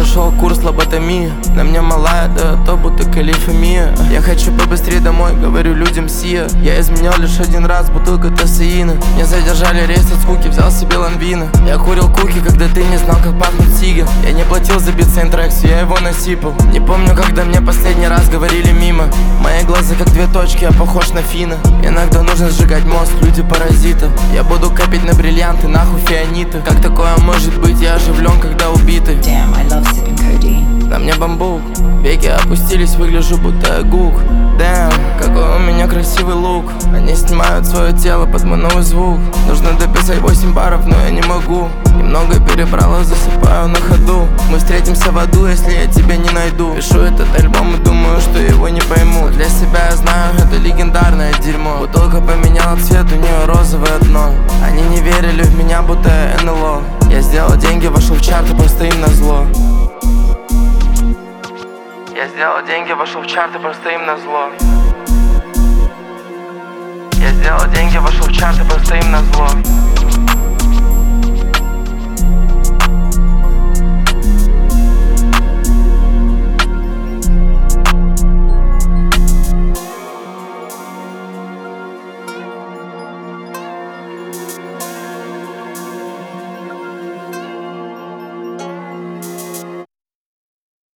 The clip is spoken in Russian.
прошел курс лоботомии. На мне малая, да то будто калифомия. Я хочу побыстрее домой, говорю людям сия. Я изменял лишь один раз, бутылка тосеина. Мне задержали рейс от скуки, взял себе ланвина. Я курил куки, когда ты не знал, как пахнут сиги. Я не платил за бит Сейнтрекс, я его насипал. Не помню, когда мне последний раз говорили мимо. Мои глаза как две точки, я похож на Фина. Иногда нужно сжигать мозг, люди паразиты. Я буду копить на бриллианты, нахуй фианиты. Как такое может быть, я оживлен, когда убитый. Damn, I love sipping codeine. На мне бамбук, веки опустились, выгляжу будто я гук. Damn, какой у меня красивый лук. Они снимают свое тело под мой новый звук. Нужно дописать 8 баров, но я не могу. Немного перебрала, засыпаю на ходу. Мы встретимся в аду, если я тебя не найду. Пишу этот альбом и думаю, что его не пойму. Для себя я знаю, это легендарное дерьмо. Бутылка поменяла цвет, у нее розовое дно. Они не верили в меня, будто я НЛО. Я сделал деньги, вошел в чарты, просто им назло. Я сделал деньги, вошел в чарты, просто им назло. Я сделал деньги, вошел в чарты, просто им назло.